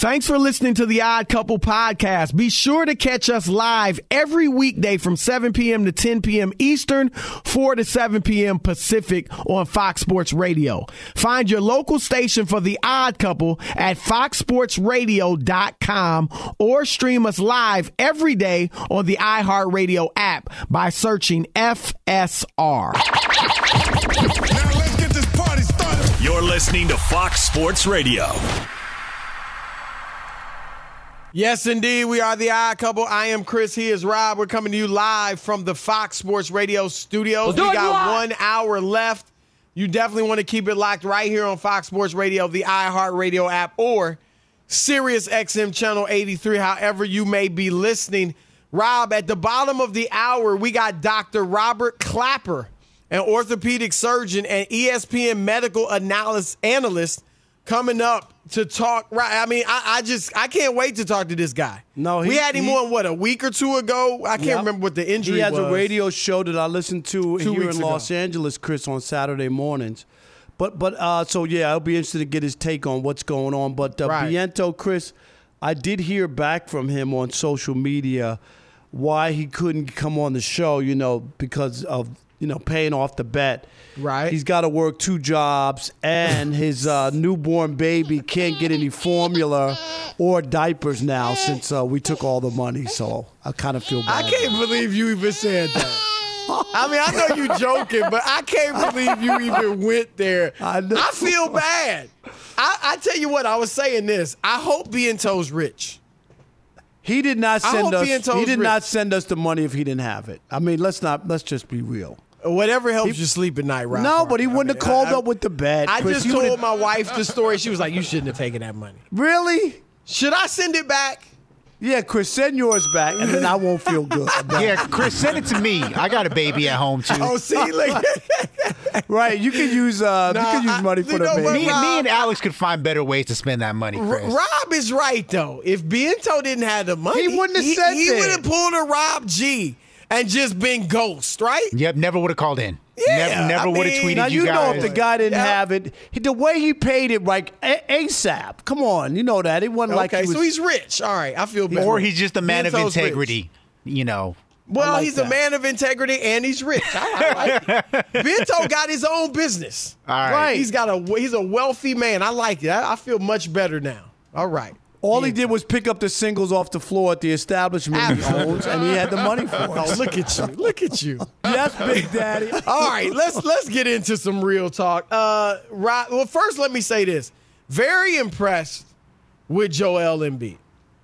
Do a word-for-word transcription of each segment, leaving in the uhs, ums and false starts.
Thanks for listening to the Odd Couple podcast. Be sure to catch us live every weekday from seven p.m. to ten p.m. Eastern, four to seven p.m. Pacific on Fox Sports Radio. Find your local station for the Odd Couple at fox sports radio dot com or stream us live every day on the iHeartRadio app by searching F S R. Now let's get this party started. You're listening to Fox Sports Radio. Yes, indeed. We are the Odd Couple. I am Chris. He is Rob. We're coming to you live from the Fox Sports Radio studios. We'll we got one hour left. You definitely want to keep it locked right here on Fox Sports Radio, the iHeartRadio app, or Sirius X M Channel eighty-three, however you may be listening. Rob, at the bottom of the hour, we got Doctor Robert Clapper, an orthopedic surgeon and E S P N medical analyst, analyst, coming up to talk. Right, I mean, I, I just I can't wait to talk to this guy. No, he, we had him he, on what a week or two ago. I can't yep. remember what the injury was. He has was. a radio show that I listen to Two here weeks in Los ago. Angeles, Chris, on Saturday mornings. But but uh, so yeah, I'll be interested to get his take on what's going on. But uh, Right. Biento, Chris, I did hear back from him on social media why he couldn't come on the show. You know, because of you know paying off the bet. Right. He's got to work two jobs, and his uh, newborn baby can't get any formula or diapers now since uh, we took all the money. So I kind of feel bad. I can't believe you even said that. I mean, I know you joking, but I can't believe you even went there. I know. I feel bad. I, I tell you what, I was saying this. I hope Biento's rich. He did not I send hope us. Biento's He did rich. not send us the money if he didn't have it. I mean, let's not. Let's just be real. Whatever helps you sleep at night, Rob. No, but he Parker. wouldn't I have mean, called I, up with the bet. I Chris. just He told would've- my wife the story. She was like, you shouldn't have taken that money. Really? Should I send it back? Yeah, Chris, send yours back, and then I won't feel good. about it. Yeah, Chris, send it to me. I got a baby at home, too. Oh, see? Look. Right, you can use uh, Nah, you can use I- money you for the know what, baby. me, Rob, me and Alex could find better ways to spend that money, R- Chris. Rob is right, though. If Biento didn't have the money, He wouldn't have he, said He that. would have pulled a Rob G and just been ghost, right? Yep, never would have called in. Yeah, never never I would have mean- tweeted Now you you know guys. if the guy didn't Yeah. have it, he, the way he paid it, like a- ASAP. Come on, you know that it wasn't like Okay, he was. so he's rich. All right, I feel better. or he's just a man of Biento's rich. integrity, you know. Well, I like he's that. a man of integrity and he's rich. I, I like it. Biento got his own business. All right. Right. He's got a he's a wealthy man. I like it. I, I feel much better now. All right. All he did was pick up the singles off the floor at the establishment he owns, and he had the money for it. Oh, look at you. Look at you. Yes, Big Daddy. All right, let's let's get into some real talk. Uh, Rob, well, first let me say this: very impressed with Joel Embiid.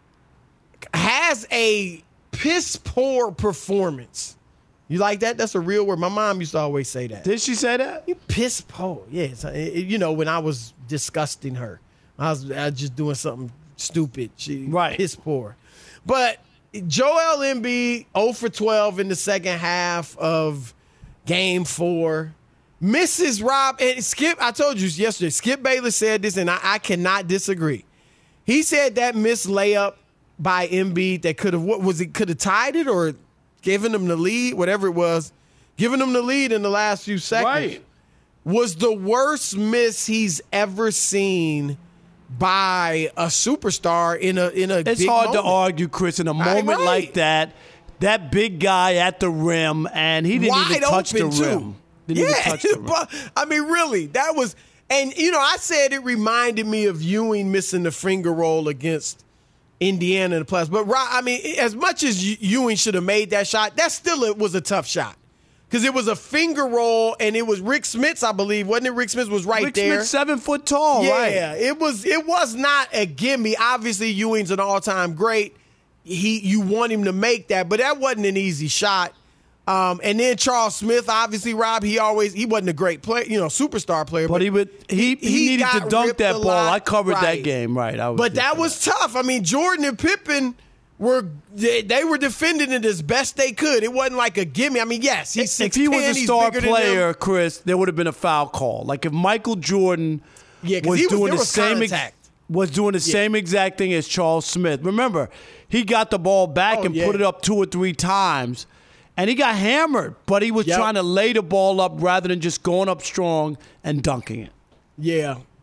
Has a piss poor performance. You like that? That's a real word. My mom used to always say that. Did she say that? You piss poor. Yes. Yeah, you know, when I was disgusting her, I was, I was just doing something stupid. She Right. piss poor. But Joel Embiid, zero for twelve in the second half of game four. Misses Rob and Skip. I told you yesterday, Skip Bayless said this, and I, I cannot disagree. He said that missed layup by Embiid that could have, what was it, could have tied it or given them the lead, whatever it was, giving them the lead in the last few seconds. Right. Was the worst miss he's ever seen by a superstar in a in a It's big hard moment. to argue, Chris, in a moment right. like that. That big guy at the rim, and he didn't Wide even touch the open, too. rim. Didn't even Yeah, touch the rim. but I mean, really, that was, and you know, I said it reminded me of Ewing missing the finger roll against Indiana in the playoffs. But Rob, I mean, as much as Ewing should have made that shot, that still it was a tough shot because it was a finger roll, and it was Rick Smits, I believe, wasn't it? Rick Smits was right Rick there. Smith's seven foot tall, Yeah, right? it was. It was not a gimme. Obviously, Ewing's an all-time great. He, you want him to make that, but that wasn't an easy shot. Um, and then Charles Smith, obviously, Rob, he always he wasn't a great player, you know, superstar player. But he would he, he, he needed to got dunk ripped that a ball. lot. I covered Right. that game, right? I was But there that for was tough. I mean, Jordan and Pippen were they, they were defending it as best they could. It wasn't like a gimme. I mean, yes, he's If six he ten, was a he's star bigger than them. player, Chris, there would have been a foul call. Like if Michael Jordan Yeah, 'cause was he was- doing there the was same ex- contact. was doing the Yeah. same exact thing as Charles Smith. Remember, he got the ball back Oh, and yeah. put it up two or three times, and he got hammered. But he was Yep. trying to lay the ball up rather than just going up strong and dunking it. Yeah.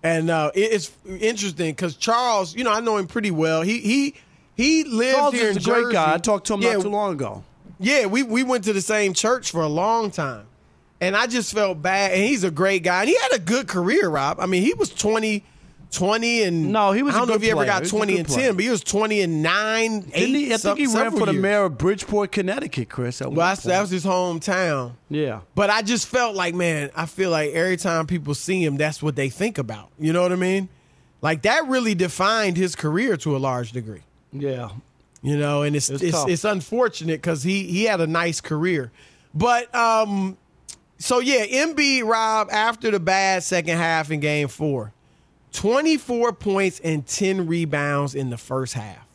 And uh, it, it's interesting because Charles, you know, I know him pretty well. He he he lives Charles here is in a great Jersey. guy. I talked to him yeah, not too long ago. Yeah, we we went to the same church for a long time, and I just felt bad. And he's a great guy, and he had a good career, Rob. I mean, he was twenty, twenty, and No, he was I a don't know good if he ever player. got He was a twenty good and player. ten, but he was twenty and nine, Didn't eight. he? I think he some- ran for the several mayor years. of Bridgeport, Connecticut, Chris. At Well, one that's, that point. was his hometown. Yeah. But I just felt like, man, I feel like every time people see him, that's what they think about. You know what I mean? Like that really defined his career to a large degree. Yeah. You know, and it's It's it's, tough. it's unfortunate because he he had a nice career. But um, so yeah, Embiid, Rob, after the bad second half in Game Four, twenty-four points and ten rebounds in the first half.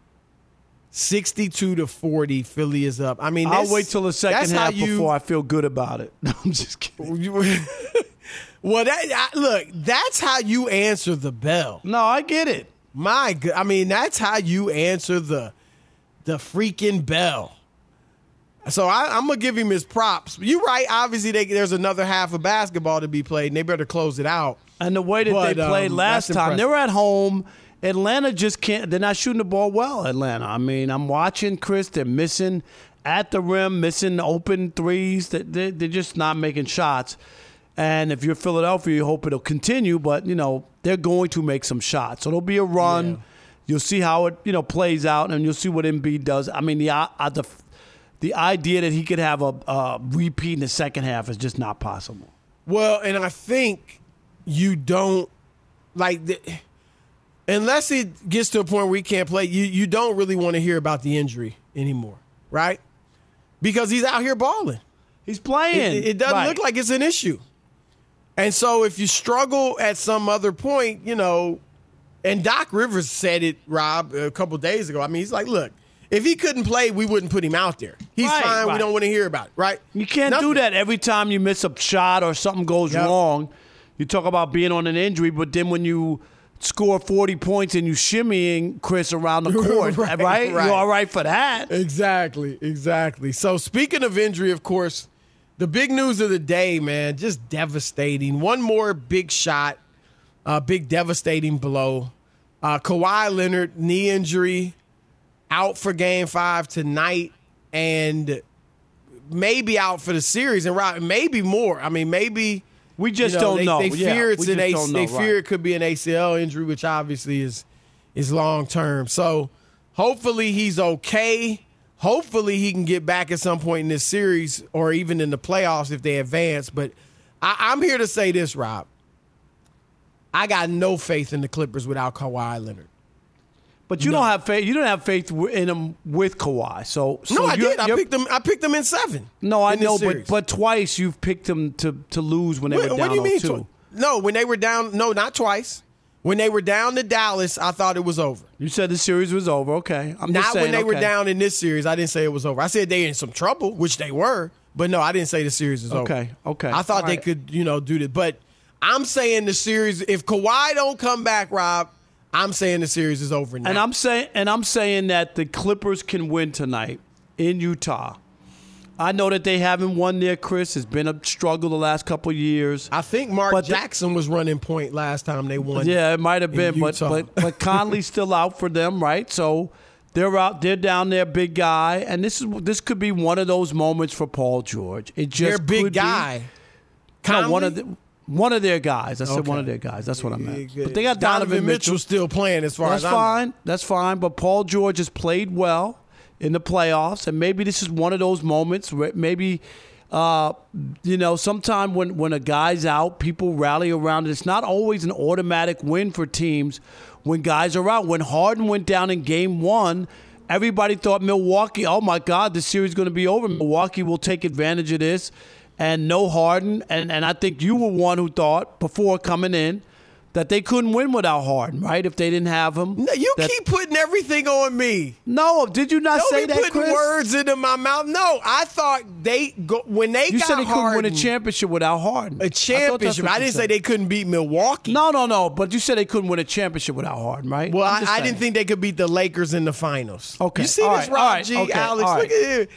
sixty-two to forty, Philly is up. I mean, I'll that's- wait till the second that's how half you- before I feel good about it. No, I'm just kidding. Well, that I, look, that's how you answer the bell. No, I get it. My God, I mean, that's how you answer the the freaking bell. So I, I'm gonna give him his props. You're right. Obviously, they, there's another half of basketball to be played, and they better close it out. And the way that But, they played um, last that's time, they impressive. were at home. Atlanta just can't. They're not shooting the ball well. Atlanta. I mean, I'm watching Chris. They're missing at the rim, missing open threes. They- they- They're just not making shots. And if you're Philadelphia, you hope it'll continue. But you know they're going to make some shots. So there'll be a run. Yeah. You'll see how it you know plays out, and you'll see what Embiid does. I mean, the uh, the the idea that he could have a uh, repeat in the second half is just not possible. Well, and I think you don't like the, unless it gets to a point where he can't play. You you don't really want to hear about the injury anymore, right? Because he's out here balling. He's playing. It, it doesn't Right. look like it's an issue. And so if you struggle at some other point, you know, and Doc Rivers said it, Rob, a couple days ago. I mean, he's like, look, if he couldn't play, we wouldn't put him out there. He's Right, fine. We right. don't want to hear about it, right? You can't Nothing. do that every time you miss a shot or something goes Yep. wrong. You talk about being on an injury, but then when you score forty points and you shimmying Chris around the court, Right, right, right. You're all right for that. Exactly, exactly. So speaking of injury, of course, the big news of the day, man, just devastating. One more big shot, uh, big devastating blow. Uh, Kawhi Leonard, knee injury, out for game five tonight, and maybe out for the series. And Rob, maybe more. I mean, maybe We just you know, don't they, know. They Yeah, fear it's we an just A C. don't know, They fear right. it could be an A C L injury, which obviously is is long term. So hopefully he's okay. Hopefully he can get back at some point in this series or even in the playoffs if they advance. But I, I'm here to say this, Rob. I got no faith in the Clippers without Kawhi Leonard. But you don't have faith. You don't have faith w- in him with Kawhi. So, so No, I you're- did. I you're- picked them. I picked them in seven. No, I in this know, but series. but twice you've picked him to to lose when they What, were what down do you mean? oh two. tw- No, when they were down. No, not twice. When they were down to Dallas, I thought it was over. You said the series was over. Okay, I'm just Not saying. when they were okay. down in this series. I didn't say it was over. I said they in some trouble, which they were. But no, I didn't say the series is over. Okay, okay. I thought All they right. could, you know, do this. But I'm saying the series. If Kawhi don't come back, Rob, I'm saying the series is over now. And I'm saying, and I'm saying that the Clippers can win tonight in Utah. I know that they haven't won there, Chris. It's been a struggle the last couple of years. I think Mark But the- Jackson was running point last time they won. Yeah, it might have in been, but Utah. but but Conley's still out for them, right? So they're out, they're down there, big guy, and this is this could be one of those moments for Paul George. It just Their big could be- guy. No, one Conley? of the, one of their guys. I said one Okay. of their guys. That's what I meant. Yeah, But they got Donovan, Mitchell. still playing as far That's as I know. fine. That's fine. But Paul George has played well in the playoffs, and maybe this is one of those moments where maybe, uh, you know, sometime when, when a guy's out, people rally around it. It's not always an automatic win for teams when guys are out. When Harden went down in game one, everybody thought Milwaukee, oh, my God, the series is going to be over. Milwaukee will take advantage of this. And no Harden, and, and I think you were one who thought before coming in that they couldn't win without Harden, right? If they didn't have him. No, you That- keep putting everything on me. No, did you not Don't say be that, putting Chris? words into my mouth. No, I thought they go when they You got said they couldn't Harden, win a championship without Harden. a I thought that's championship. what I, you didn't say said. they couldn't beat Milwaukee. No, no, no. But you said they couldn't win a championship without Harden, right? Well, I'm I, just I saying. didn't think they could beat the Lakers in the finals. Okay. You see All this, right. Rob All right. G, Okay. Alex? All Look right. at it.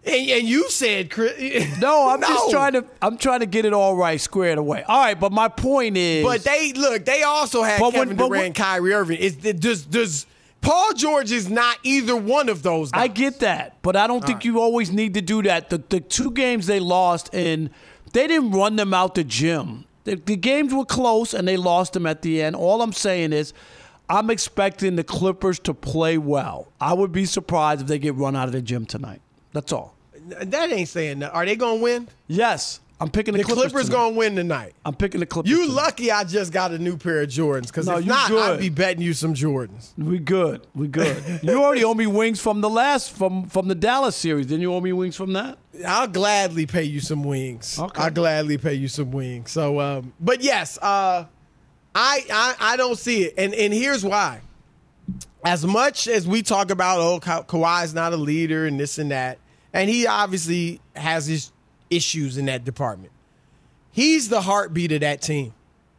And, and you said, Chris. No, I'm no. just trying to. I'm trying to get it all right, squared away. All right, but my point is. But they look. They also had But Kevin when- but Durant, when- Kyrie Irving. Is does does Paul George is not either one of those guys. I get that, but I don't think you always need to do that. The the two games they lost, and they didn't run them out the gym. The, the games were close, and they lost them at the end. All I'm saying is, I'm expecting the Clippers to play well. I would be surprised if they get run out of the gym tonight. That's all. That ain't saying that. Are they gonna win? Yes, I'm picking the, The Clippers. Clippers tonight. gonna win tonight. I'm picking the Clippers. You tonight. lucky I just got a new pair of Jordans, because No, if you not, good. I'd be betting you some Jordans. We good. We good. You already owe me wings from the last from from the Dallas series. Didn't you owe me wings from that? I'll gladly pay you some wings. Okay. I'll gladly pay you some wings. So, um, but yes, uh, I, I I don't see it, and and here's why. As much as we talk about, oh, Ka- Kawhi's not a leader and this and that, and he obviously has his issues in that department. He's the heartbeat of that team.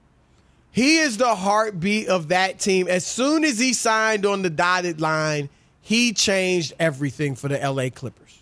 He is the heartbeat of that team. As soon as he signed on the dotted line, he changed everything for the L A Clippers.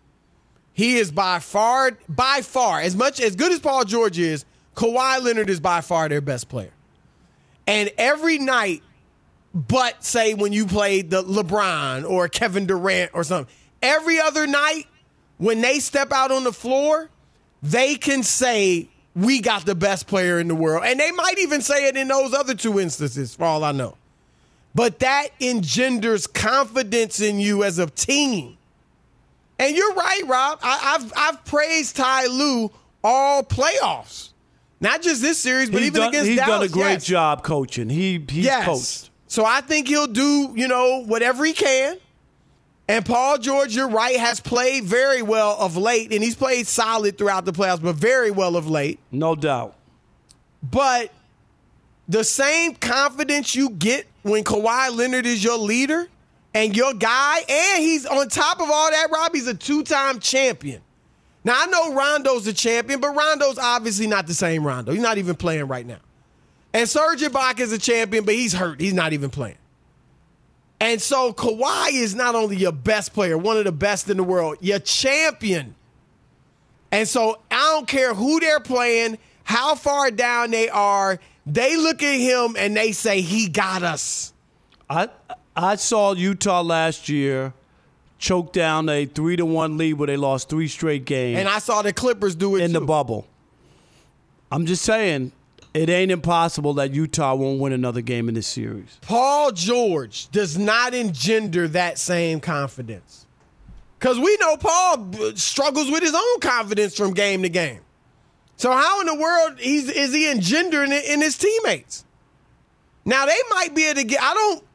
He is by far, by far, as much as good as Paul George is, Kawhi Leonard is by far their best player. And every night, but say when you played the LeBron or Kevin Durant or something, every other night when they step out on the floor, they can say, we got the best player in the world. And they might even say it in those other two instances, for all I know. But that engenders confidence in you as a team. And you're right, Rob. I, I've I've praised Ty Lue all playoffs. Not just this series, but He's even done, against he's Dallas. done a great yes. job coaching. He he's yes. coached. So I think he'll do, you know, whatever he can. And Paul George, you're right, has played very well of late, and he's played solid throughout the playoffs, but very well of late. No doubt. But the same confidence you get when Kawhi Leonard is your leader and your guy, and he's on top of all that, Rob, he's a two-time champion. Now, I know Rondo's a champion, but Rondo's obviously not the same Rondo. He's not even playing right now. And Serge Ibaka is a champion, but he's hurt. He's not even playing. And so Kawhi is not only your best player, one of the best in the world, your champion. And so I don't care who they're playing, how far down they are, they look at him and they say, he got us. I I saw Utah last year choke down a three to one lead where they lost three straight games. And I saw the Clippers do it in too. the bubble. I'm just saying, it ain't impossible that Utah won't win another game in this series. Paul George does not engender that same confidence. Because we know Paul struggles with his own confidence from game to game. So how in the world he's, is he engendering it in his teammates? Now, they might be able to get – I don't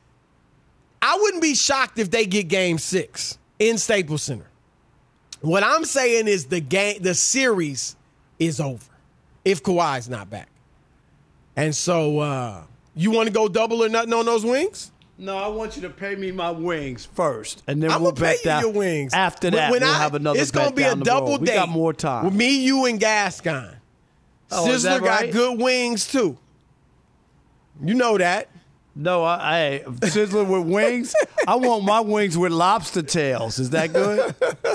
– I wouldn't be shocked if they get game six in Staples Center. What I'm saying is the game, the series is over if Kawhi's not back. And so uh, you want to go double or nothing on those wings? No, I want you to pay me my wings first, and then I'm we'll gonna pay bet you that. your wings. After that, When we'll I- have another It's bet gonna be down a the double road. date. We got more time. With me, you, and Gascon. Oh, is Sizzler that got right? good wings too. You know that. No, I, I Sizzler with wings. I want my wings with lobster tails. Is that good?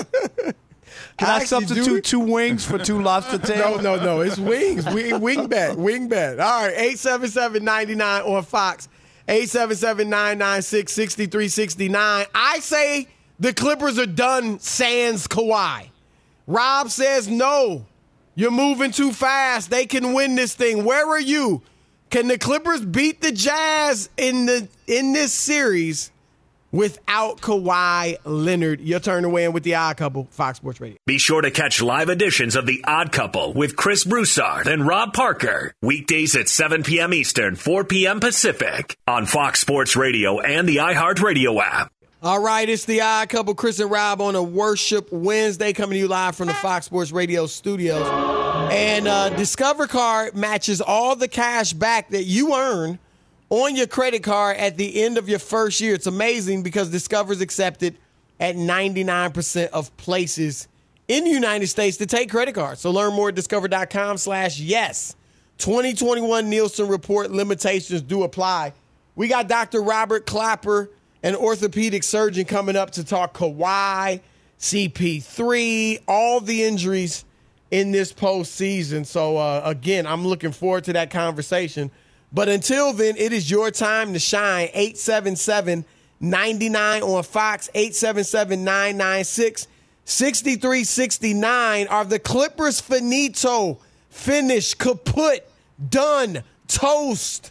Can I, I actually do- substitute two wings for two lobster No, tails? no, no. It's wings. Wing, wing bet. Wing bet. All right. eight seven seven, nine nine on Fox. eight seven seven, nine nine six, six three six nine. I say the Clippers are done sans Kawhi. Rob says no. You're moving too fast. They can win this thing. Where are you? Can the Clippers beat the Jazz in the in this series without Kawhi Leonard? Your turn to weigh in with the Odd Couple, Fox Sports Radio. Be sure to catch live editions of The Odd Couple with Chris Broussard and Rob Parker. Weekdays at seven p.m. Eastern, four p.m. Pacific on Fox Sports Radio and the iHeartRadio app. All right, it's the Odd Couple, Chris and Rob on a Worship Wednesday, coming to you live from the Fox Sports Radio studios. And uh, Discover Card matches all the cash back that you earn on your credit card at the end of your first year. It's amazing because Discover's accepted at ninety-nine percent of places in the United States to take credit cards. So learn more at discover.com slash yes. twenty twenty-one Nielsen Report limitations do apply. We got Doctor Robert Clapper, an orthopedic surgeon, coming up to talk Kawhi, C P three, all the injuries in this postseason. So, uh, again, I'm looking forward to that conversation. But until then, it is your time to shine. eight seven seven, nine nine on Fox, eight seven seven, nine nine six, six three six nine. Are the Clippers finito, finished, kaput, done, toast?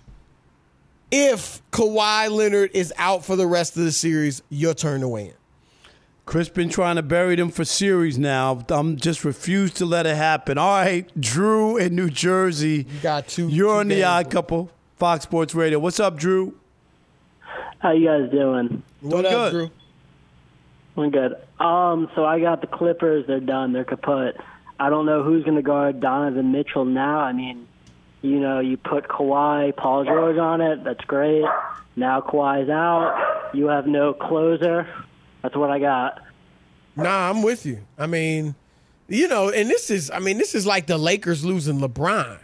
If Kawhi Leonard is out for the rest of the series, your turn to weigh in. Chris been trying to bury them for series now. I'm just refused to let it happen. All right, Drew in New Jersey. You got two. You're two on the games. Odd Couple, Fox Sports Radio. What's up, Drew? How you guys doing? What Doing up, good. Drew? I'm good. Um, so I got the Clippers. They're done. They're kaput. I don't know who's going to guard Donovan Mitchell now. I mean, you know, you put Kawhi, Paul George on it. That's great. Now Kawhi's out. You have no closer. That's what I got. Nah, I'm with you. I mean, you know, and this is, I mean, this is like the Lakers losing LeBron.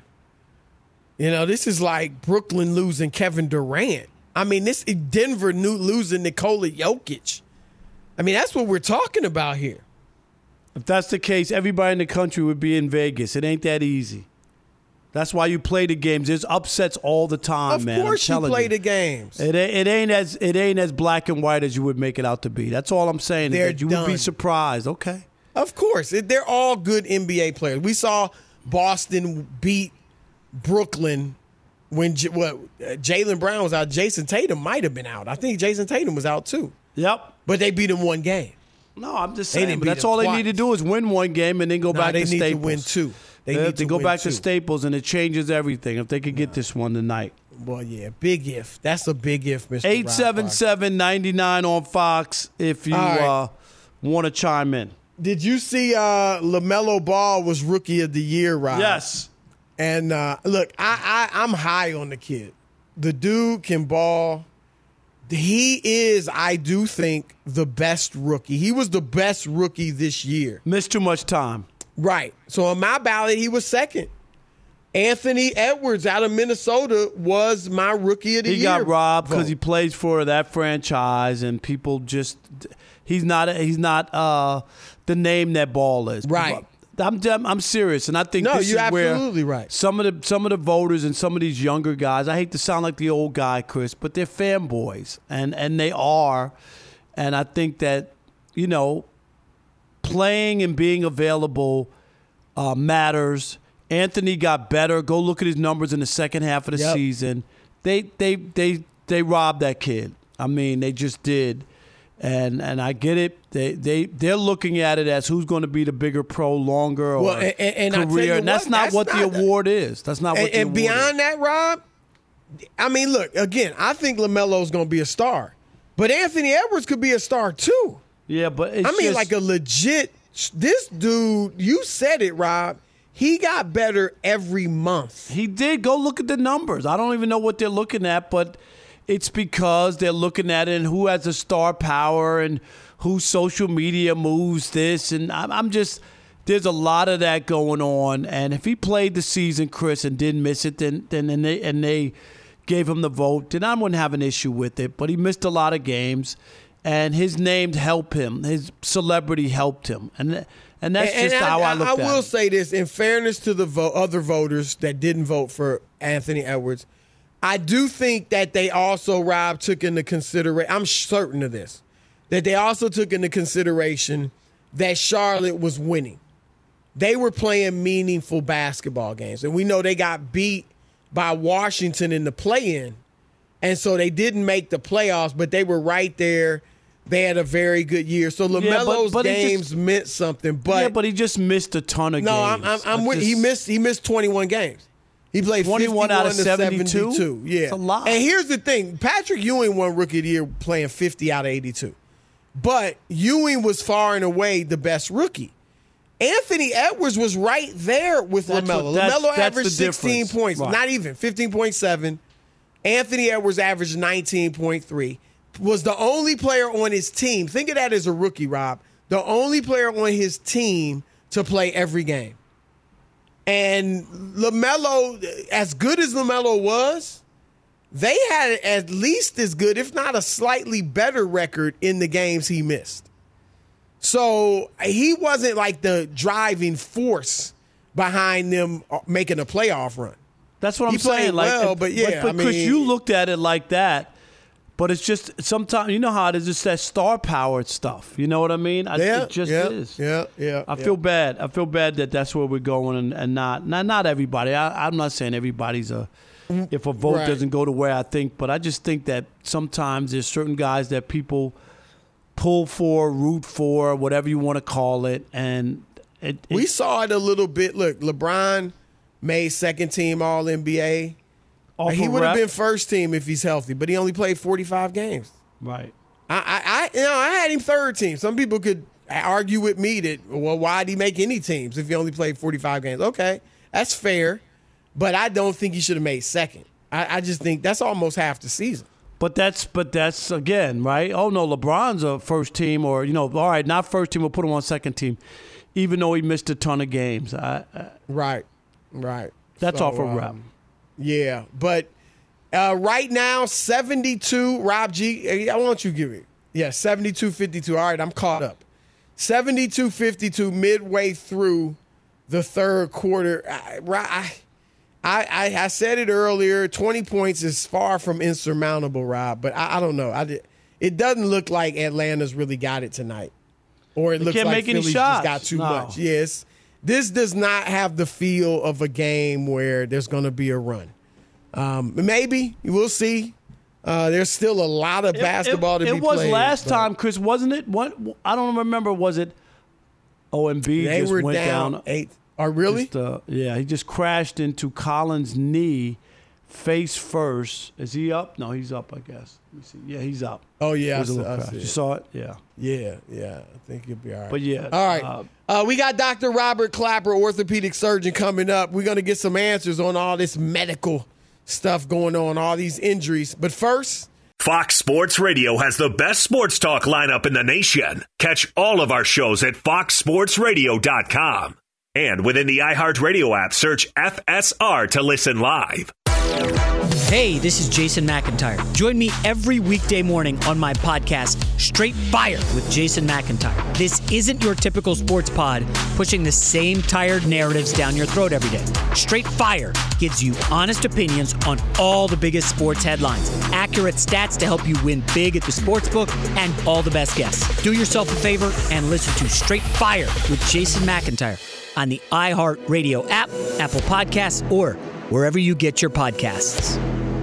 You know, this is like Brooklyn losing Kevin Durant. I mean, this is Denver losing Nikola Jokic. I mean, that's what we're talking about here. If that's the case, everybody in the country would be in Vegas. It ain't that easy. That's why you play the games. There's upsets all the time, Of man. course I'm you telling play you. the games. It ain't, it ain't as it ain't as black and white as you would make it out to be. That's all I'm saying. is They're that you would be done. surprised. Okay. Of course. It- They're all good N B A players. We saw Boston beat Brooklyn when J- what uh, Jaylen Brown was out. Jason Tatum might have been out. I think Jason Tatum was out too. Yep. But they beat him one game. No, I'm just They saying. didn't but beat that's them all they twice. need to do is win one game and then go Nah, back they to need to Staples. win two. They They, need to go win back two. to Staples and it changes everything if they could get this one tonight. Well, yeah, big if. That's a big if, Mister eight seven seven, nine nine on Fox if you All right. uh, want to chime in. Did you see uh, LaMelo Ball was Rookie of the Year, Rob? Yes. And uh, look, I, I I'm high on the kid. The dude can ball. He is, I do think, the best rookie. He was the best rookie this year. Missed too much time. Right. So on my ballot, he was second. Anthony Edwards out of Minnesota was my Rookie of the He Year. got robbed because vote. he plays for that franchise, and people just he's not he's not uh, the name that Ball is. Right. I'm I'm, I'm serious, and I think No, this you're is where absolutely right. some of the some of the voters and some of these younger guys. I hate to sound like the old guy, Chris, but they're fanboys, and and they are, and I think that you know, playing and being available uh, matters. Anthony got better. Go look at his numbers in the second half of the Yep. season. They they they they robbed that kid. I mean, they just did. And and I get it. They they they're looking at it as who's going to be the bigger pro longer or Well, and- and- and I tell career. you and that's what, not that's what not- the award is. That's not what And, the and award beyond is. that, Rob, I mean, look, again, I think LaMelo's going to be a star. But Anthony Edwards could be a star too. Yeah, but it's I mean, just, like a legit, this dude, you said it, Rob. He got better every month. He did. Go look at the numbers. I don't even know what they're looking at, but it's because they're looking at it and who has the star power and whose social media moves this. And I'm, I'm just, there's a lot of that going on. And if he played the season, Chris, and didn't miss it, then then and they and they gave him the vote, then I wouldn't have an issue with it. But he missed a lot of games, and his name helped him. His celebrity helped him, and and that's And- just and how I, look I at will it. say this, in fairness to the vo- other voters that didn't vote for Anthony Edwards, I do think that they also, Rob, took into consideration, I'm certain of this, that they also took into consideration that Charlotte was winning. They were playing meaningful basketball games. And we know they got beat by Washington in the play-in. And so they didn't make the playoffs, but they were right there. They had a very good year. So Yeah, but- LaMelo's but he games just- meant something. But yeah, but he just missed a ton of no, games. I'm, I'm, I'm I with, he just- missed he missed twenty-one games. He played twenty-one out of fifty-one to seventy-two? seventy-two. Yeah, That's a lot. And here's the thing: Patrick Ewing won Rookie of the Year playing fifty out of eighty-two, but Ewing was far and away the best rookie. Anthony Edwards was right there with That's LaMelo. what- that's- LaMelo that's averaged the sixteen difference. points, Right. not even fifteen point seven. Anthony Edwards averaged nineteen point three. Was the only player on his team. Think of that as a rookie, Rob. The only player on his team to play every game. And LaMelo, as good as LaMelo was, they had at least as good, if not a slightly better record in the games he missed. So he wasn't like the driving force behind them making a playoff run. That's what He I'm saying. played Like, well, it- but yeah, but, I Chris, mean- you looked at it like that. But it's just sometimes, you know how it is, it's that star powered stuff. You know what I mean? I, Yeah, it just yeah, is. yeah, yeah, I yeah. feel bad. I feel bad that that's where we're going and, and not, not not everybody. I, I'm not saying everybody's a, if a vote Right. doesn't go the way I think, but I just think that sometimes there's certain guys that people pull for, root for, whatever you want to call it. And it, it, We saw it a little bit. Look, LeBron made second team All N B A. off He a would have rep. been first team if he's healthy, but he only played forty-five games. Right. I, I, I, you know, I had him third team. Some people could argue with me that, well, why did he make any teams if he only played forty-five games? Okay, that's fair, but I don't think he should have made second. I, I just think that's almost half the season. But that's but that's again, right? Oh no, LeBron's a first team, or you know, all right, not first team. We'll put him on second team, even though he missed a ton of games. I, I, Right, right. that's So, off a um, rep. Yeah, but uh, right now, seventy-two, Rob G, I want you to give it. Yeah, seventy-two fifty-two. All right, I'm caught up. seventy-two fifty-two midway through the third quarter. I, I, I, I said it earlier, twenty points is far from insurmountable, Rob, but I, I don't know. I did, it doesn't look like Atlanta's really got it tonight. Or it They looks can't like make any Philly's shots. just got too No. much. Yes. This does not have the feel of a game where there's going to be a run. Um, maybe. We'll see. Uh, there's still a lot of basketball it, to it, be it was played. last but time, Chris, wasn't it? What I don't remember. Was it? O M B They just were went down, down. eight. Oh, really? Just, uh, yeah, he just crashed into Collins' knee, face first. Is he up? No, he's up. I guess. Let me see. Yeah, he's up. Oh, yeah. It was I a see- little I crash. see You it. saw it? Yeah. Yeah, yeah. I think you'll be all right. But yeah, All right. uh, Uh, we got Doctor Robert Clapper, orthopedic surgeon, coming up. We're going to get some answers on all this medical stuff going on, all these injuries. But first, Fox Sports Radio has the best sports talk lineup in the nation. Catch all of our shows at fox sports radio dot com. And within the iHeartRadio app, search F S R to listen live. Hey, this is Jason McIntyre. Join me every weekday morning on my podcast, Straight Fire with Jason McIntyre. This isn't your typical sports pod pushing the same tired narratives down your throat every day. Straight Fire gives you honest opinions on all the biggest sports headlines, accurate stats to help you win big at the sportsbook, and all the best guests. Do yourself a favor and listen to Straight Fire with Jason McIntyre on the iHeartRadio app, Apple Podcasts, or wherever you get your podcasts.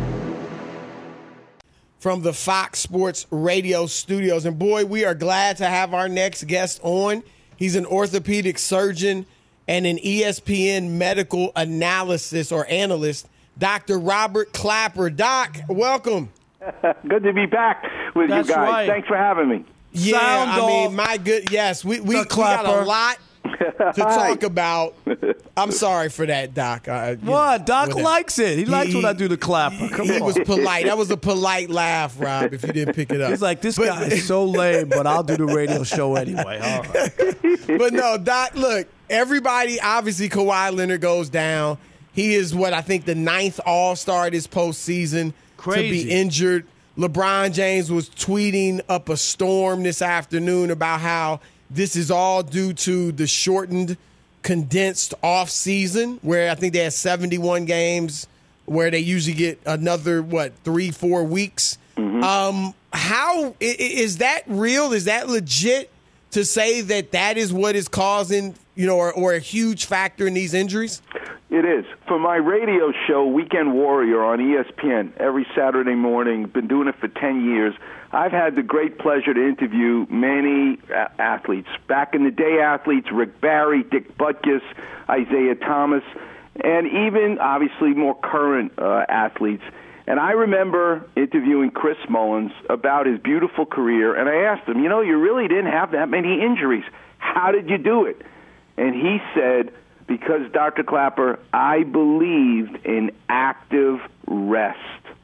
from the Fox Sports Radio studios. And boy, we are glad to have our next guest on. He's an orthopedic surgeon and an E S P N medical analysis or analyst, Doctor Robert Clapper. Doc, welcome. Good to be back with That's you guys. right. Thanks for having me. Yeah, Sound I mean, off. my good, yes, we, we, The we got Clapper. a lot to talk about. I'm sorry for that, Doc. Uh, you What? know, Doc whatever. likes it. He, likes when I do the clapper. He, Come he on. was polite. That was a polite laugh, Rob, if you didn't pick it up. He's like, this But- guy is so lame, but I'll do the radio show anyway. All right. But no, Doc, look, everybody, obviously Kawhi Leonard goes down. He is what I think the ninth All-Star this postseason to Crazy. be injured. LeBron James was tweeting up a storm this afternoon about how this is all due to the shortened, condensed off season, where I think they had seventy-one games, where they usually get another, what, three, four weeks. Um, how i- i- is that real? Is that legit to say that that is what is causing, you know, or, or a huge factor in these injuries? It is. For my radio show, Weekend Warrior, on E S P N, every Saturday morning, been doing it for ten years, I've had the great pleasure to interview many uh, athletes. Back in the day, athletes, Rick Barry, Dick Butkus, Isaiah Thomas, and even, obviously, more current uh, athletes. And I remember interviewing Chris Mullins about his beautiful career, and I asked him, you know, you really didn't have that many injuries. How did you do it? And he said, because, Doctor Clapper, I believed in active rest.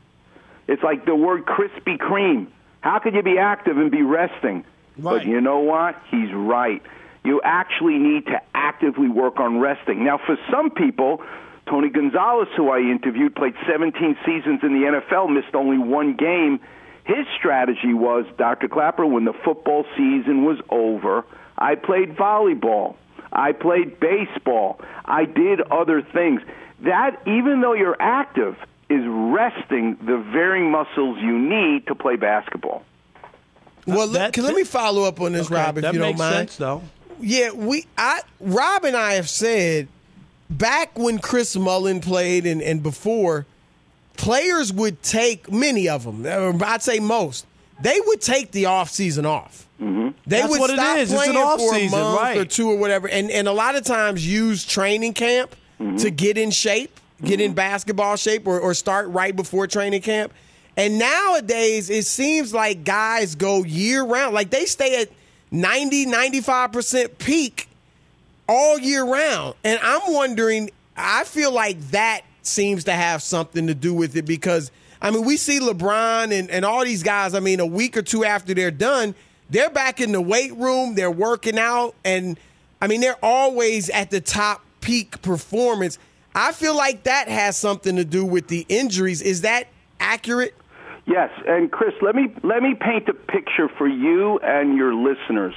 It's like the word Krispy Kreme. How could you be active and be resting? Right. But you know what? He's right. You actually need to actively work on resting. Now, for some people, Tony Gonzalez, who I interviewed, played seventeen seasons in the N F L, missed only one game. His strategy was, Doctor Clapper, when the football season was over, I played volleyball. I played baseball. I did other things. That, even though you're active, is resting the varying muscles you need to play basketball. Well, That- let, let me follow up on this, Okay, Rob, if that you don't makes mind. sense, though. Yeah, we, I, Rob and I have said back when Chris Mullin played and, and before, players would take, many of them, or I'd say most, they would take the offseason off. Mm-hmm. They That's would what it stop is. It's an playing for a off-season, month right. or two or whatever, and, and a lot of times use training camp Mm-hmm. to get in shape, get in basketball shape, or, or start right before training camp. And nowadays, it seems like guys go year-round. Like, they stay at ninety, ninety-five percent peak all year round. And I'm wondering, I feel like that seems to have something to do with it because, I mean, we see LeBron and, and all these guys, I mean, a week or two after they're done, they're back in the weight room, they're working out, and, I mean, they're always at the top peak performance. I feel like that has something to do with the injuries. Is that accurate? Yes, and Chris, let me let me paint a picture for you and your listeners.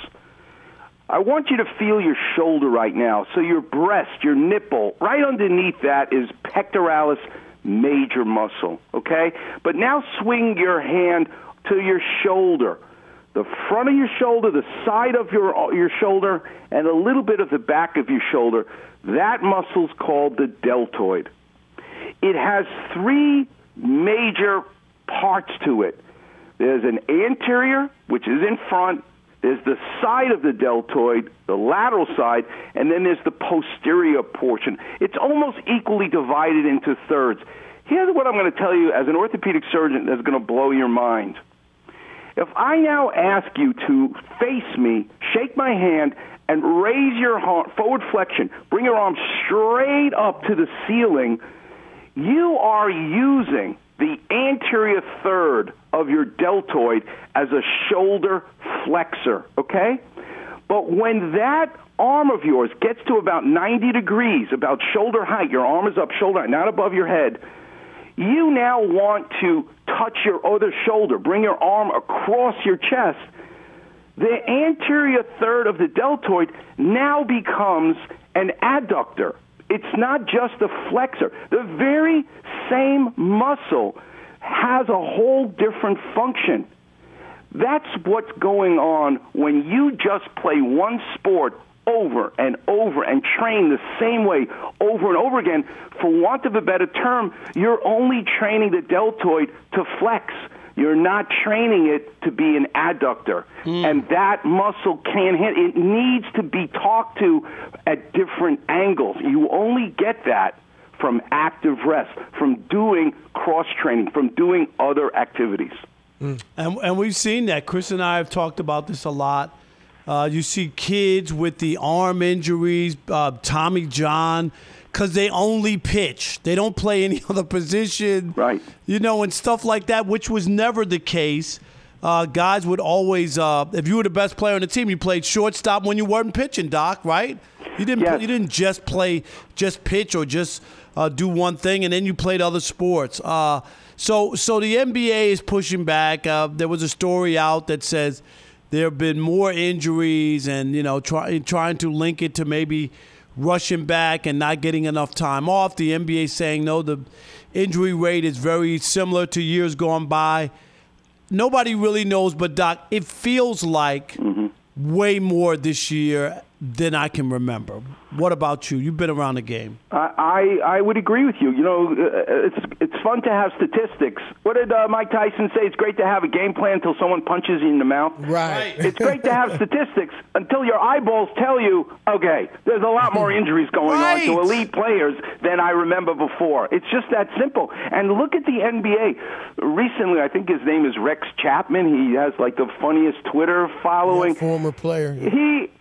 I want you to feel your shoulder right now. So your breast, your nipple, right underneath that is pectoralis major muscle, okay? But now swing your hand to your shoulder, the front of your shoulder, the side of your your shoulder, and a little bit of the back of your shoulder. That muscle's called the deltoid. It has three major parts to it. There's an anterior, which is in front. There's the side of the deltoid, the lateral side, and then there's the posterior portion. It's almost equally divided into thirds. Here's what I'm going to tell you as an orthopedic surgeon that's going to blow your mind. If I now ask you to face me, shake my hand, and raise your forward flexion, bring your arm straight up to the ceiling, you are using the anterior third of your deltoid as a shoulder flexor, okay? But when that arm of yours gets to about ninety degrees, about shoulder height, your arm is up shoulder height, not above your head, you now want to touch your other shoulder, bring your arm across your chest. The anterior third of the deltoid now becomes an adductor. It's not just a flexor. The very same muscle has a whole different function. That's what's going on when you just play one sport over and over and train the same way over and over again. For want of a better term, you're only training the deltoid to flex. You're not training it to be an adductor. Mm. And that muscle can't hit. It needs to be talked to at different angles. You only get that from active rest, from doing cross-training, from doing other activities. Mm. And, and we've seen that. Chris and I have talked about this a lot. Uh, you see kids with the arm injuries, uh, Tommy John, because they only pitch. They don't play any other position. Right. You know, and stuff like that, which was never the case. Uh, guys would always, uh, if you were the best player on the team, you played shortstop when you weren't pitching, Doc, right? You didn't. Yes. Play, you didn't just play, just pitch or just uh, do one thing, and then you played other sports. Uh, so, so the N B A is pushing back. Uh, there was a story out that says there have been more injuries, and you know, try, trying to link it to maybe rushing back and not getting enough time off. The N B A saying no, the injury rate is very similar to years gone by. Nobody really knows, but Doc, it feels like mm-hmm. way more this year than I can remember. What about you? You've been around the game. I, I, I would agree with you. You know, it's it's fun to have statistics. What did uh, Mike Tyson say? It's great to have a game plan until someone punches you in the mouth. Right. It's great to have statistics until your eyeballs tell you, okay, there's a lot more injuries going right. on to elite players than I remember before. It's just that simple. And look at the N B A. Recently, I think his name is Rex Chapman. He has like the funniest Twitter following. Yeah, former player. Yeah. He he put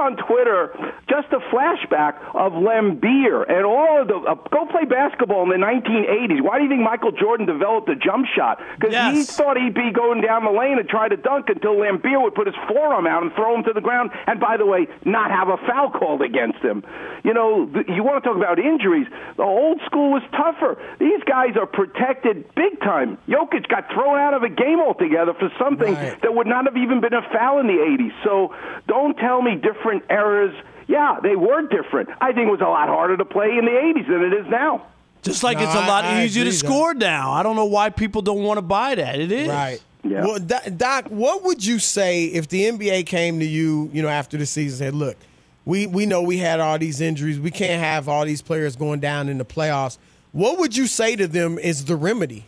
on Twitter just a flashback of Lambeer and all of the uh, go play basketball in the nineteen eighties. Why do you think Michael Jordan developed a jump shot? Because Yes. he thought he'd be going down the lane and try to dunk until Lambeer would put his forearm out and throw him to the ground, and by the way, not have a foul called against him. You know, th- you want to talk about injuries. The old school was tougher. These guys are protected big time. Jokic got thrown out of a game altogether for something Right. that would not have even been a foul in the eighties. So don't tell me different eras. Yeah, they were different. I think it was a lot harder to play in the eighties than it is now. Just like No, it's a I- lot I easier to agree, though. score now. I don't know why people don't want to buy that. It is. Right. Yeah. Well, Doc, Doc, what would you say if the N B A came to you, you know, after the season and said, look, we, we know we had all these injuries. We can't have all these players going down in the playoffs. What would you say to them is the remedy?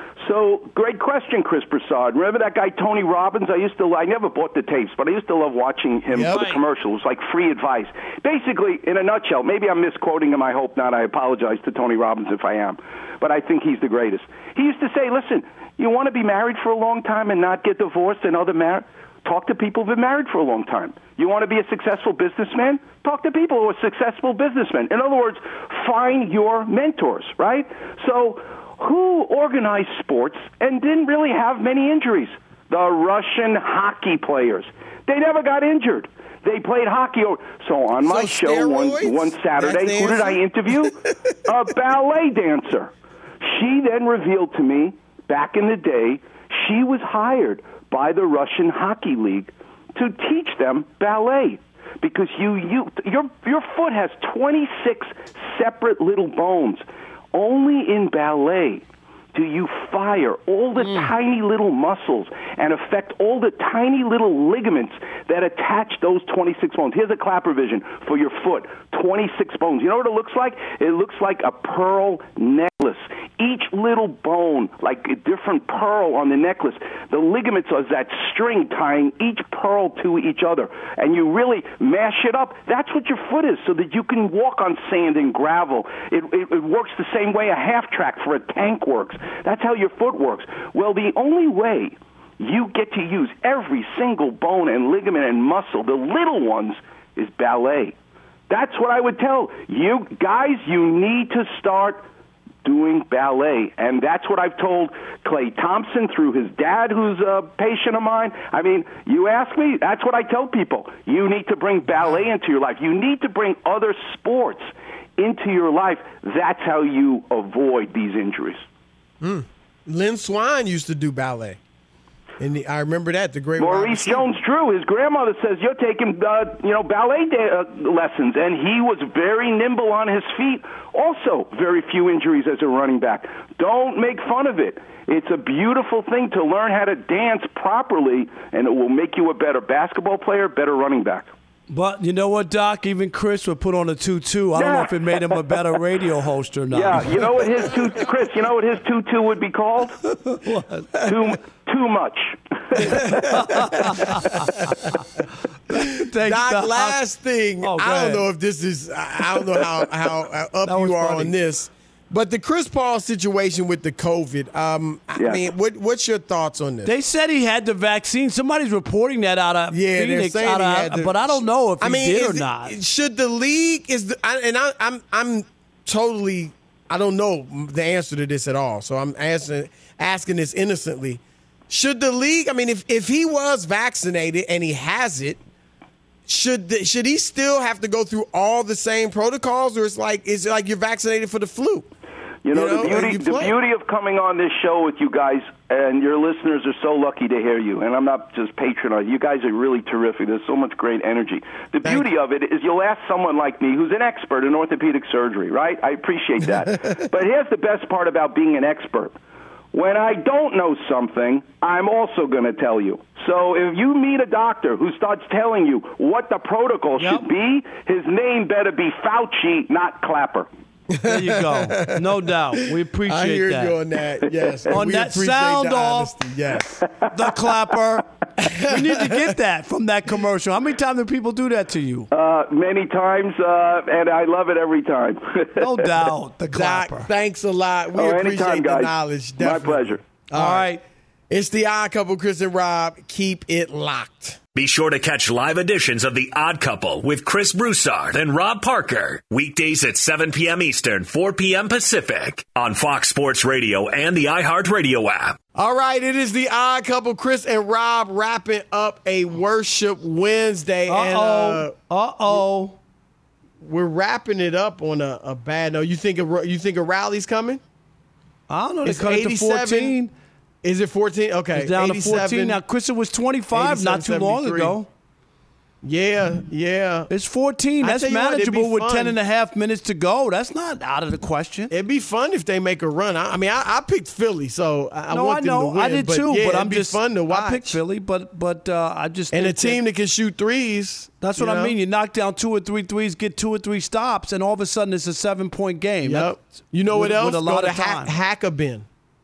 So, great question, Chris Prasad. Remember that guy, Tony Robbins? I used to, I never bought the tapes, but I used to love watching him Yep. for the Right. commercials, like free advice. Basically, in a nutshell, maybe I'm misquoting him, I hope not. I apologize to Tony Robbins if I am. But I think he's the greatest. He used to say, listen, you want to be married for a long time and not get divorced and other mar- talk to people who've been married for a long time. You want to be a successful businessman? Talk to people who are successful businessmen. In other words, find your mentors, right? So, who organized sports and didn't really have many injuries? The Russian hockey players. They never got injured. They played hockey. So on my So show one, steroids? one Saturday, That's the who did I answer? interview? A ballet dancer. She then revealed to me, back in the day, she was hired by the Russian Hockey League to teach them ballet. Because you, you, your, your foot has twenty-six separate little bones. Only in ballet do you fire all the tiny little muscles and affect all the tiny little ligaments that attach those twenty-six bones. Here's a clapper vision for your foot, twenty-six bones. You know what it looks like? It looks like a pearl necklace. Each little bone, like a different pearl on the necklace. The ligaments are that string tying each pearl to each other. And you really mash it up. That's what your foot is, so that you can walk on sand and gravel. It, it, it works the same way a half track for a tank works. That's how your foot works. Well, the only way you get to use every single bone and ligament and muscle, the little ones, is ballet. That's what I would tell you guys. You need to start doing ballet, and that's what I've told Klay Thompson through his dad, who's a patient of mine. I mean, you ask me, that's what I tell people. You need to bring ballet into your life. You need to bring other sports into your life. That's how you avoid these injuries. Mm. Lynn Swan used to do ballet. And the, I remember that, the great Maurice Jones-Drew, his grandmother says, you're taking, uh, you know, ballet da- uh, lessons, and he was very nimble on his feet. Also, very few injuries as a running back. Don't make fun of it. It's a beautiful thing to learn how to dance properly, and it will make you a better basketball player, better running back. But you know what, Doc? Even Chris would put on a tutu. I don't know if it made him a better radio host or not. Yeah, you know what his tutu, Chris, you know what his tutu would be called? What? Too, too much. Thanks, Doc, Doc. last thing, Oh, go I don't ahead. know if this is, I don't know how, how up That was you are funny. on this, but the Chris Paul situation with the COVID, um, I Yes. mean, what, what's your thoughts on this? They said he had the vaccine. Somebody's reporting that out of Yeah, they're Phoenix, saying out he of, had the- but I don't know if I he mean, did is or it- not. Should the league is the I, and I, I'm I'm totally I don't know the answer to this at all. So I'm asking asking this innocently. Should the league? I mean, if if he was vaccinated and he has it, should the, should he still have to go through all the same protocols, or it's like is it like you're vaccinated for the flu? You know, You know, the and beauty you the play. beauty of coming on this show with you guys, and your listeners are so lucky to hear you. And I'm not just patronizing. You guys are really terrific. There's so much great energy. The Thank beauty you. of it is you'll ask someone like me who's an expert in orthopedic surgery, right? I appreciate that. But here's the best part about being an expert. When I don't know something, I'm also going to tell you. So if you meet a doctor who starts telling you what the protocol Yep. should be, his name better be Fauci, not Clapper. There you go. No doubt. We appreciate I hear that. you on that. Yes. On we that appreciate sound the off. honesty. Yes. The clapper. We need to get that from that commercial. How many times do people do that to you? Uh, many times, uh, and I love it every time. No doubt. The clapper. Doc, thanks a lot. We Oh, appreciate anytime, the guys. knowledge. My Definitely. pleasure. All right. It's the Odd Couple, Chris and Rob. Keep it locked. Be sure to catch live editions of The Odd Couple with Chris Broussard and Rob Parker. Weekdays at seven p.m. Eastern, four p.m. Pacific on Fox Sports Radio and the iHeartRadio app. All right, it is the Odd Couple, Chris and Rob, wrapping up a Worship Wednesday. Uh-oh. And, uh, Uh-oh. we're wrapping it up on a, a bad note. You think a, you think a rally's coming? I don't know. They It's cut it to eighty-seven. fourteen. Is it fourteen? Okay. It's down eighty-seven, to fourteen. Now, Chris, it was twenty-five not too long seventy-three. ago. Yeah, yeah. It's fourteen. I That's tell you what, it'd be manageable with fun. ten and a half minutes to go. That's not out of the question. It'd be fun if they make a run. I, I mean, I, I picked Philly, so I, I no, want I them know. to win. I did too, yeah, but it'd I'm be just fun to watch. I picked Philly, but but uh, I just And a think team that, that can shoot threes. that's you what I know? mean. You knock down two or three threes, get two or three stops, and all of a sudden it's a seven point game. Yep. That's- You know with, what else? With a lot Go of to ha- time. Hack-a-bin.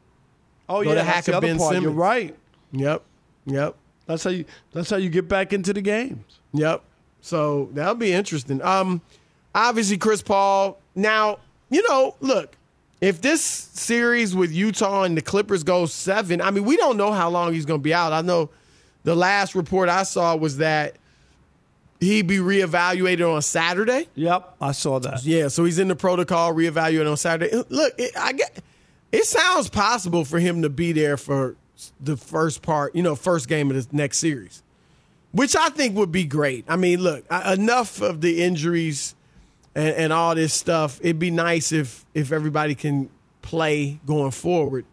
oh go yeah, to that's the Hack-a other Ben part. You're Simmons. right. Yep. Yep. That's how you. That's how you get back into the games. Yep. So that'll be interesting. Um, obviously, Chris Paul. Now, you know, look, if this series with Utah and the Clippers goes seven, I mean, we don't know how long he's going to be out. I know the last report I saw was that he'd be reevaluated on Saturday. Yep, I saw that. Yeah, so he's in the protocol, reevaluated on Saturday. Look, it, I get, it sounds possible for him to be there for the first part, you know, first game of the next series, which I think would be great. I mean, look, enough of the injuries and, and all this stuff. It'd be nice if if everybody can play going forward.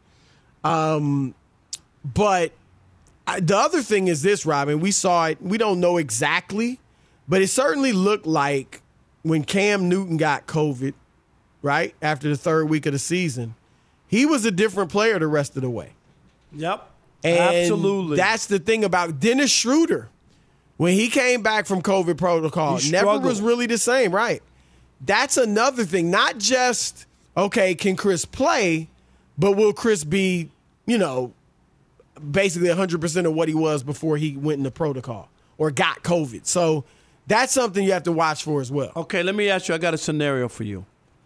Um, but I, the other thing is this, Robin. We saw it. We don't know exactly, but it certainly looked like when Cam Newton got COVID, right, after the third week of the season, he was a different player the rest of the way. Yep, And absolutely. That's the thing about Dennis Schroeder. When he came back from COVID protocol, He never struggled. was really the same, right? That's another thing. Not just, okay, can Chris play, but will Chris be, you know, basically one hundred percent of what he was before he went into protocol or got COVID. So that's something you have to watch for as well. Okay, let me ask you. I got a scenario for you.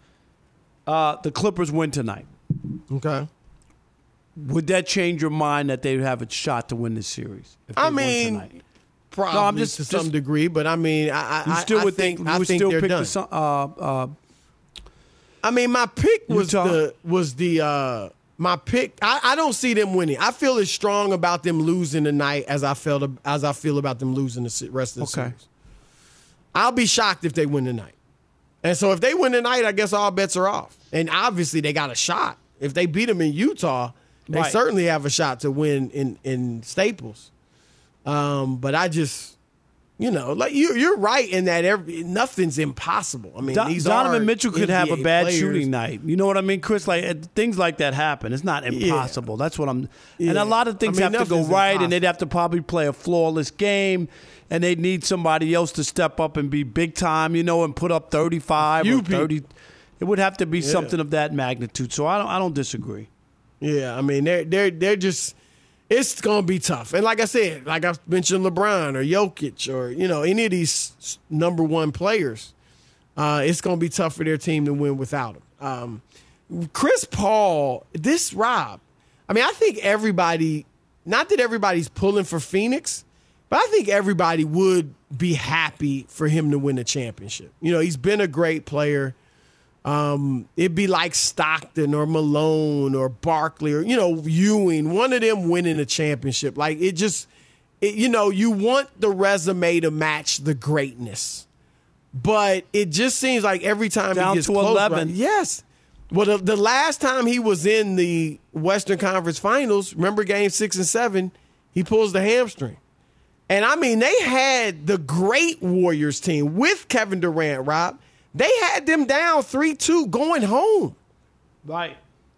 Uh, the Clippers win tonight. Okay. Would that change your mind that they would have a shot to win this series? If they I won mean, tonight? probably No, I'm just- to some just- degree, but I mean, I, you I, still I would think, think, I you would think still they're pick done. the Sun- uh, uh, I mean, my pick was Utah. the was the uh, my pick. I, I don't see them winning. I feel as strong about them losing tonight as I felt as I feel about them losing the se- rest of the Okay. series. I'll be shocked if they win tonight. And so if they win tonight, I guess all bets are off. And obviously they got a shot. If they beat them in Utah, they Right. certainly have a shot to win in in Staples. Um, but I just, you know, like you, you're right in that every, nothing's impossible. I mean, Don- these Donovan are Mitchell could have a N B A bad players. shooting night. You know what I mean, Chris? Like uh, things like that happen. It's not impossible. That's what I'm. And Yeah. a lot of things I mean, have to go nothing's right, impossible. and they'd have to probably play a flawless game, and they'd need somebody else to step up and be big time, you know, and put up thirty-five Few or thirty. It would have to be something of that magnitude. So I don't. I don't disagree. Yeah, I mean they're they're they're just it's gonna be tough. And like I said, like I mentioned LeBron or Jokic or you know any of these number one players, uh, it's gonna be tough for their team to win without him. Um, Chris Paul, this Rob, I mean I think everybody, not that everybody's pulling for Phoenix, but I think everybody would be happy for him to win a championship. You know, he's been a great player. Um, it'd be like Stockton or Malone or Barkley or, you know, Ewing, one of them winning a championship. Like it just, it, you know, you want the resume to match the greatness. But it just seems like every time Down he gets to close, eleven. right? Yes. Well, the, the last time he was in the Western Conference Finals, remember game six and seven, he pulls the hamstring. And I mean, they had the great Warriors team with Kevin Durant, Rob. They had them down three two going home. Right.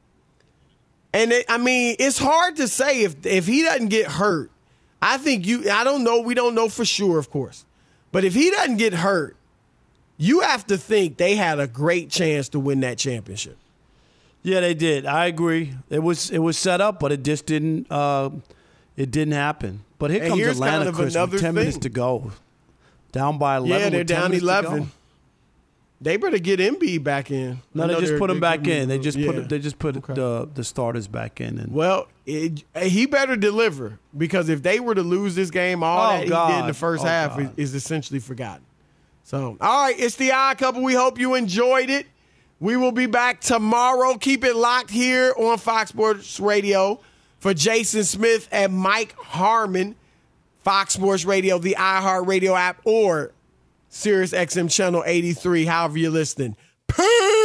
And it, I mean, it's hard to say if if he doesn't get hurt. I think you I don't know, we don't know for sure, of course. But if he doesn't get hurt, you have to think they had a great chance to win that championship. Yeah, they did. I agree. It was it was set up, but it just didn't. Uh, it didn't happen. But here And comes here's Atlanta, kind of Chris, another with ten thing. minutes to go, down by eleven. Yeah, they're with ten down minutes to go. eleven. They better get Embiid back in. No, I they know just they're- put him they're back giving- in. They just yeah. put they just put Okay. the the starters back in. And Well, it, he better deliver because if they were to lose this game, all Oh, that he did in God. the first Oh, half is, God. is essentially forgotten. So, all right, it's the Odd Couple. We hope you enjoyed it. We will be back tomorrow. Keep it locked here on Fox Sports Radio for Jason Smith and Mike Harmon. Fox Sports Radio, the iHeartRadio app, or Sirius X M Channel eighty-three, however you're listening. Peace!